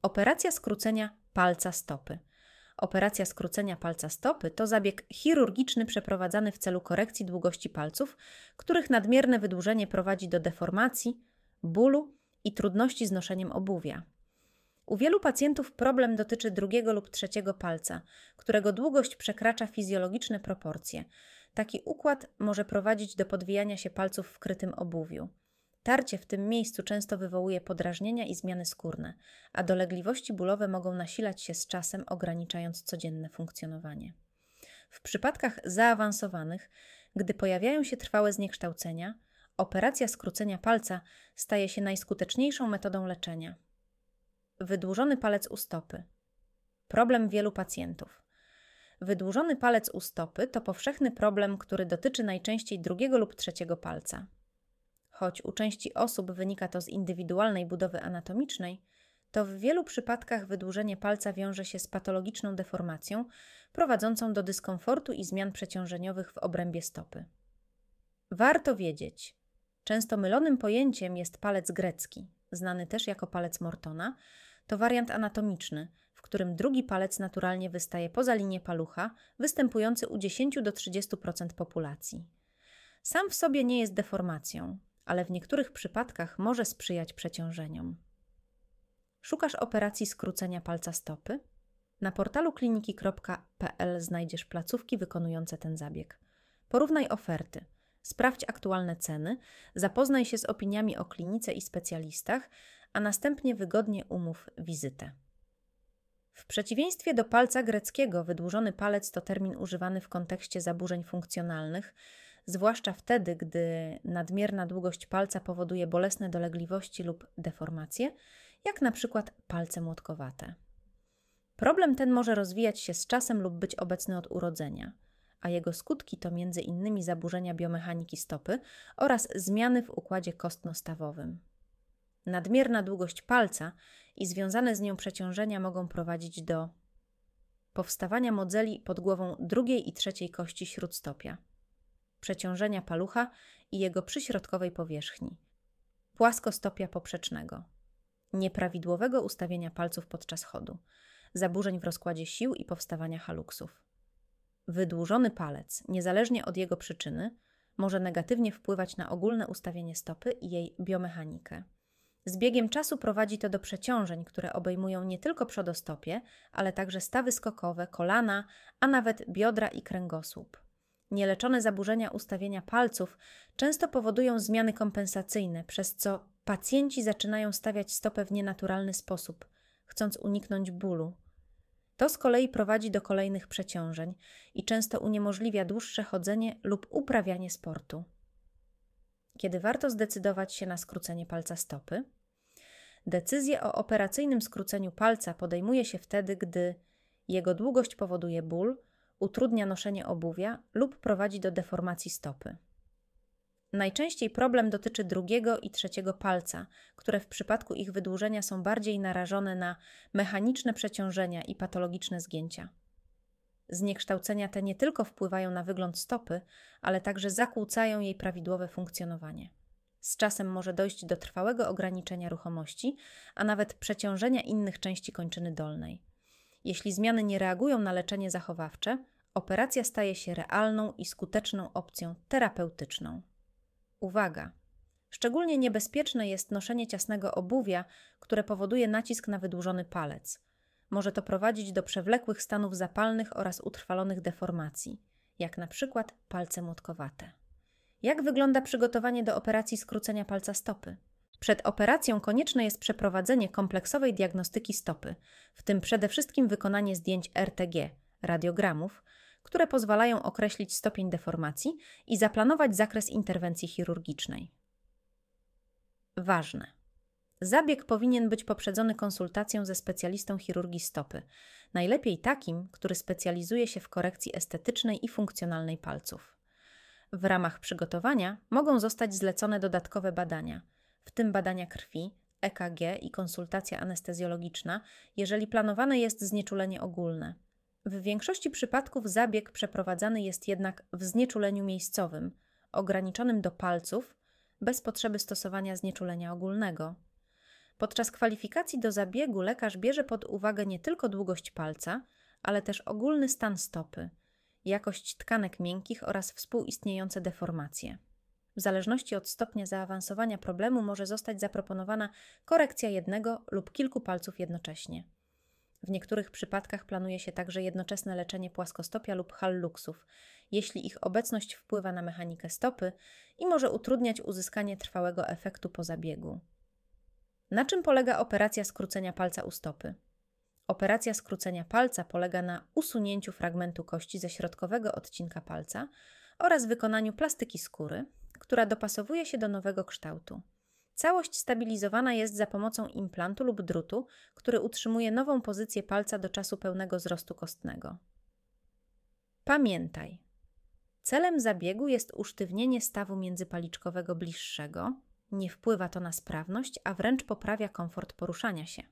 Operacja skrócenia palca stopy. Operacja skrócenia palca stopy to zabieg chirurgiczny przeprowadzany w celu korekcji długości palców, których nadmierne wydłużenie prowadzi do deformacji, bólu i trudności z noszeniem obuwia. U wielu pacjentów problem dotyczy drugiego lub trzeciego palca, którego długość przekracza fizjologiczne proporcje. Taki układ może prowadzić do podwijania się palców w krytym obuwiu. Tarcie w tym miejscu często wywołuje podrażnienia i zmiany skórne, a dolegliwości bólowe mogą nasilać się z czasem, ograniczając codzienne funkcjonowanie. W przypadkach zaawansowanych, gdy pojawiają się trwałe zniekształcenia, operacja skrócenia palca staje się najskuteczniejszą metodą leczenia. Wydłużony palec u stopy. Problem wielu pacjentów. Wydłużony palec u stopy to powszechny problem, który dotyczy najczęściej drugiego lub trzeciego palca. Choć u części osób wynika to z indywidualnej budowy anatomicznej, to w wielu przypadkach wydłużenie palca wiąże się z patologiczną deformacją prowadzącą do dyskomfortu i zmian przeciążeniowych w obrębie stopy. Warto wiedzieć, często mylonym pojęciem jest palec grecki, znany też jako palec Mortona. To wariant anatomiczny, w którym drugi palec naturalnie wystaje poza linię palucha, występujący u 10 do 30% populacji. Sam w sobie nie jest deformacją, ale w niektórych przypadkach może sprzyjać przeciążeniom. Szukasz operacji skrócenia palca stopy? Na portalu kliniki.pl znajdziesz placówki wykonujące ten zabieg. Porównaj oferty, sprawdź aktualne ceny, zapoznaj się z opiniami o klinice i specjalistach, a następnie wygodnie umów wizytę. W przeciwieństwie do palca greckiego, wydłużony palec to termin używany w kontekście zaburzeń funkcjonalnych, zwłaszcza wtedy, gdy nadmierna długość palca powoduje bolesne dolegliwości lub deformacje, jak na przykład palce młotkowate. Problem ten może rozwijać się z czasem lub być obecny od urodzenia, a jego skutki to m.in. zaburzenia biomechaniki stopy oraz zmiany w układzie kostno-stawowym. Nadmierna długość palca i związane z nią przeciążenia mogą prowadzić do powstawania modzeli pod głową drugiej i trzeciej kości śródstopia, przeciążenia palucha i jego przyśrodkowej powierzchni, płaskostopia poprzecznego, nieprawidłowego ustawienia palców podczas chodu, zaburzeń w rozkładzie sił i powstawania haluksów. Wydłużony palec, niezależnie od jego przyczyny, może negatywnie wpływać na ogólne ustawienie stopy i jej biomechanikę. Z biegiem czasu prowadzi to do przeciążeń, które obejmują nie tylko przodostopie, ale także stawy skokowe, kolana, a nawet biodra i kręgosłup. Nieleczone zaburzenia ustawienia palców często powodują zmiany kompensacyjne, przez co pacjenci zaczynają stawiać stopę w nienaturalny sposób, chcąc uniknąć bólu. To z kolei prowadzi do kolejnych przeciążeń i często uniemożliwia dłuższe chodzenie lub uprawianie sportu. Kiedy warto zdecydować się na skrócenie palca stopy? Decyzję o operacyjnym skróceniu palca podejmuje się wtedy, gdy jego długość powoduje ból, utrudnia noszenie obuwia lub prowadzi do deformacji stopy. Najczęściej problem dotyczy drugiego i trzeciego palca, które w przypadku ich wydłużenia są bardziej narażone na mechaniczne przeciążenia i patologiczne zgięcia. Zniekształcenia te nie tylko wpływają na wygląd stopy, ale także zakłócają jej prawidłowe funkcjonowanie. Z czasem może dojść do trwałego ograniczenia ruchomości, a nawet przeciążenia innych części kończyny dolnej. Jeśli zmiany nie reagują na leczenie zachowawcze, operacja staje się realną i skuteczną opcją terapeutyczną. Uwaga! Szczególnie niebezpieczne jest noszenie ciasnego obuwia, które powoduje nacisk na wydłużony palec. Może to prowadzić do przewlekłych stanów zapalnych oraz utrwalonych deformacji, jak na przykład palce młotkowate. Jak wygląda przygotowanie do operacji skrócenia palca stopy? Przed operacją konieczne jest przeprowadzenie kompleksowej diagnostyki stopy, w tym przede wszystkim wykonanie zdjęć RTG, radiogramów, które pozwalają określić stopień deformacji i zaplanować zakres interwencji chirurgicznej. Ważne. Zabieg powinien być poprzedzony konsultacją ze specjalistą chirurgii stopy, najlepiej takim, który specjalizuje się w korekcji estetycznej i funkcjonalnej palców. W ramach przygotowania mogą zostać zlecone dodatkowe badania, w tym badania krwi, EKG i konsultacja anestezjologiczna, jeżeli planowane jest znieczulenie ogólne. W większości przypadków zabieg przeprowadzany jest jednak w znieczuleniu miejscowym, ograniczonym do palców, bez potrzeby stosowania znieczulenia ogólnego. Podczas kwalifikacji do zabiegu lekarz bierze pod uwagę nie tylko długość palca, ale też ogólny stan stopy, jakość tkanek miękkich oraz współistniejące deformacje. W zależności od stopnia zaawansowania problemu może zostać zaproponowana korekcja jednego lub kilku palców jednocześnie. W niektórych przypadkach planuje się także jednoczesne leczenie płaskostopia lub halluksów, jeśli ich obecność wpływa na mechanikę stopy i może utrudniać uzyskanie trwałego efektu po zabiegu. Na czym polega operacja skrócenia palca u stopy? Operacja skrócenia palca polega na usunięciu fragmentu kości ze środkowego odcinka palca oraz wykonaniu plastyki skóry, która dopasowuje się do nowego kształtu. Całość stabilizowana jest za pomocą implantu lub drutu, który utrzymuje nową pozycję palca do czasu pełnego wzrostu kostnego. Pamiętaj, celem zabiegu jest usztywnienie stawu międzypaliczkowego bliższego, nie wpływa to na sprawność, a wręcz poprawia komfort poruszania się.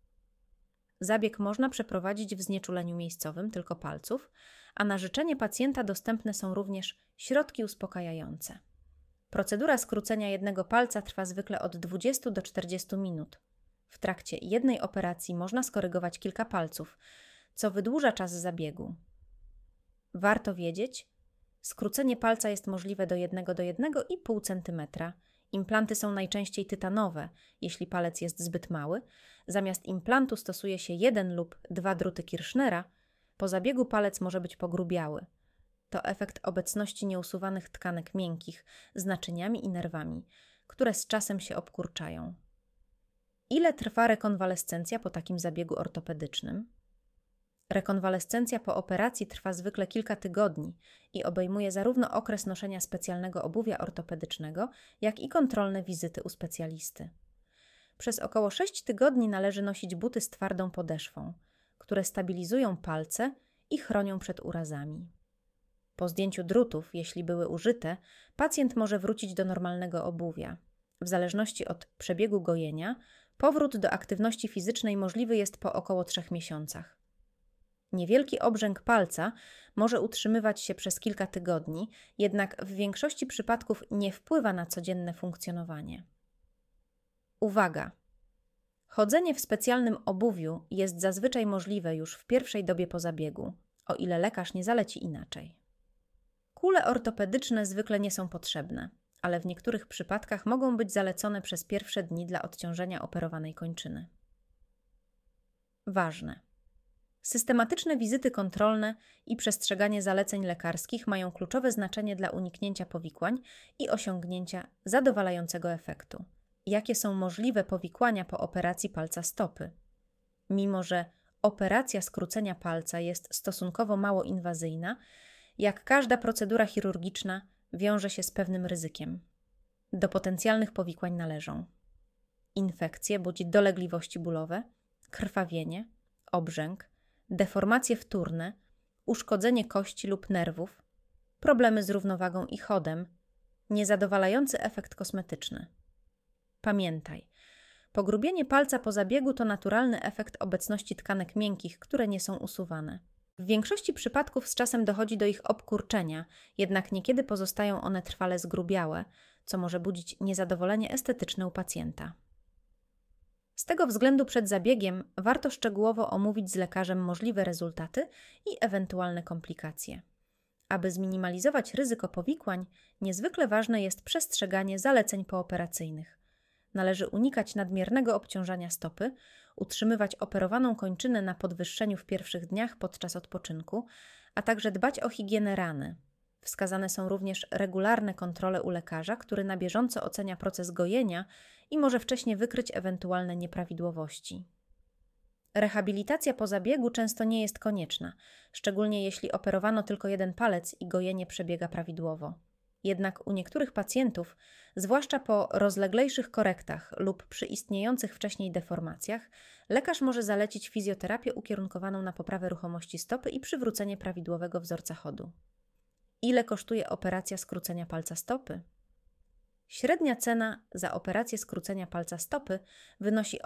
Zabieg można przeprowadzić w znieczuleniu miejscowym tylko palców, a na życzenie pacjenta dostępne są również środki uspokajające. Procedura skrócenia jednego palca trwa zwykle od 20 do 40 minut. W trakcie jednej operacji można skorygować kilka palców, co wydłuża czas zabiegu. Warto wiedzieć, skrócenie palca jest możliwe do 1 do 1,5 cm. Implanty są najczęściej tytanowe, jeśli palec jest zbyt mały. Zamiast implantu stosuje się 1 lub 2 druty Kirschnera. Po zabiegu palec może być pogrubiały. To efekt obecności nieusuwanych tkanek miękkich z naczyniami i nerwami, które z czasem się obkurczają. Ile trwa rekonwalescencja po takim zabiegu ortopedycznym? Rekonwalescencja po operacji trwa zwykle kilka tygodni i obejmuje zarówno okres noszenia specjalnego obuwia ortopedycznego, jak i kontrolne wizyty u specjalisty. Przez około 6 tygodni należy nosić buty z twardą podeszwą, które stabilizują palce i chronią przed urazami. Po zdjęciu drutów, jeśli były użyte, pacjent może wrócić do normalnego obuwia. W zależności od przebiegu gojenia, powrót do aktywności fizycznej możliwy jest po około 3 miesiącach. Niewielki obrzęk palca może utrzymywać się przez kilka tygodni, jednak w większości przypadków nie wpływa na codzienne funkcjonowanie. Uwaga! Chodzenie w specjalnym obuwiu jest zazwyczaj możliwe już w pierwszej dobie po zabiegu, o ile lekarz nie zaleci inaczej. Kule ortopedyczne zwykle nie są potrzebne, ale w niektórych przypadkach mogą być zalecone przez pierwsze dni dla odciążenia operowanej kończyny. Ważne. Systematyczne wizyty kontrolne i przestrzeganie zaleceń lekarskich mają kluczowe znaczenie dla uniknięcia powikłań i osiągnięcia zadowalającego efektu. Jakie są możliwe powikłania po operacji palca stopy? Mimo że operacja skrócenia palca jest stosunkowo mało inwazyjna, jak każda procedura chirurgiczna wiąże się z pewnym ryzykiem. Do potencjalnych powikłań należą infekcje bądź dolegliwości bólowe, krwawienie, obrzęk, deformacje wtórne, uszkodzenie kości lub nerwów, problemy z równowagą i chodem, niezadowalający efekt kosmetyczny. Pamiętaj, pogrubienie palca po zabiegu to naturalny efekt obecności tkanek miękkich, które nie są usuwane. W większości przypadków z czasem dochodzi do ich obkurczenia, jednak niekiedy pozostają one trwale zgrubiałe, co może budzić niezadowolenie estetyczne u pacjenta. Z tego względu przed zabiegiem warto szczegółowo omówić z lekarzem możliwe rezultaty i ewentualne komplikacje. Aby zminimalizować ryzyko powikłań, niezwykle ważne jest przestrzeganie zaleceń pooperacyjnych. Należy unikać nadmiernego obciążania stopy, utrzymywać operowaną kończynę na podwyższeniu w pierwszych dniach podczas odpoczynku, a także dbać o higienę rany. Wskazane są również regularne kontrole u lekarza, który na bieżąco ocenia proces gojenia i może wcześnie wykryć ewentualne nieprawidłowości. Rehabilitacja po zabiegu często nie jest konieczna, szczególnie jeśli operowano tylko jeden palec i gojenie przebiega prawidłowo. Jednak u niektórych pacjentów, zwłaszcza po rozleglejszych korektach lub przy istniejących wcześniej deformacjach, lekarz może zalecić fizjoterapię ukierunkowaną na poprawę ruchomości stopy i przywrócenie prawidłowego wzorca chodu. Ile kosztuje operacja skrócenia palca stopy? Średnia cena za operację skrócenia palca stopy wynosi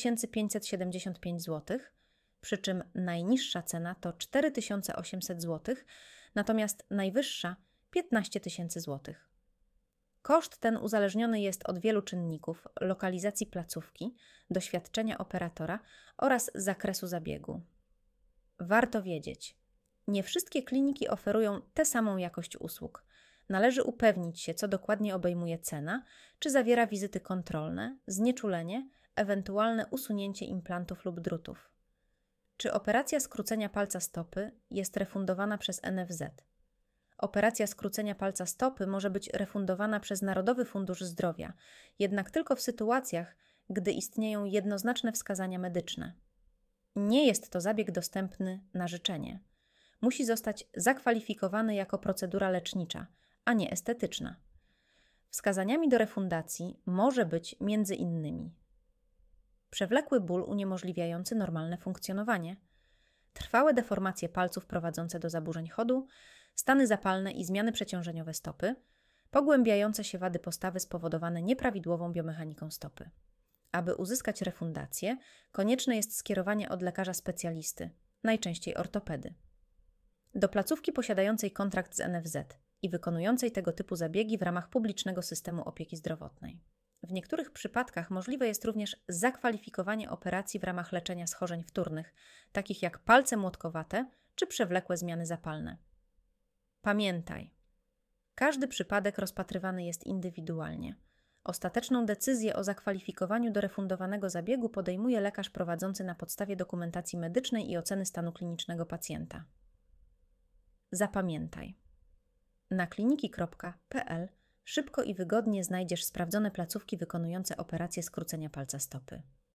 8575 zł, przy czym najniższa cena to 4800 zł, natomiast najwyższa 15 000 zł. Koszt ten uzależniony jest od wielu czynników: lokalizacji placówki, doświadczenia operatora oraz zakresu zabiegu. Warto wiedzieć, nie wszystkie kliniki oferują tę samą jakość usług. Należy upewnić się, co dokładnie obejmuje cena, czy zawiera wizyty kontrolne, znieczulenie, ewentualne usunięcie implantów lub drutów. Czy operacja skrócenia palca stopy jest refundowana przez NFZ? Operacja skrócenia palca stopy może być refundowana przez Narodowy Fundusz Zdrowia, jednak tylko w sytuacjach, gdy istnieją jednoznaczne wskazania medyczne. Nie jest to zabieg dostępny na życzenie. Musi zostać zakwalifikowany jako procedura lecznicza, a nie estetyczna. Wskazaniami do refundacji może być m.in. przewlekły ból uniemożliwiający normalne funkcjonowanie, trwałe deformacje palców prowadzące do zaburzeń chodu, stany zapalne i zmiany przeciążeniowe stopy, pogłębiające się wady postawy spowodowane nieprawidłową biomechaniką stopy. Aby uzyskać refundację, konieczne jest skierowanie od lekarza specjalisty, najczęściej ortopedy, do placówki posiadającej kontrakt z NFZ i wykonującej tego typu zabiegi w ramach publicznego systemu opieki zdrowotnej. W niektórych przypadkach możliwe jest również zakwalifikowanie operacji w ramach leczenia schorzeń wtórnych, takich jak palce młotkowate czy przewlekłe zmiany zapalne. Pamiętaj, każdy przypadek rozpatrywany jest indywidualnie. Ostateczną decyzję o zakwalifikowaniu do refundowanego zabiegu podejmuje lekarz prowadzący na podstawie dokumentacji medycznej i oceny stanu klinicznego pacjenta. Zapamiętaj. Na kliniki.pl szybko i wygodnie znajdziesz sprawdzone placówki wykonujące operację skrócenia palca stopy.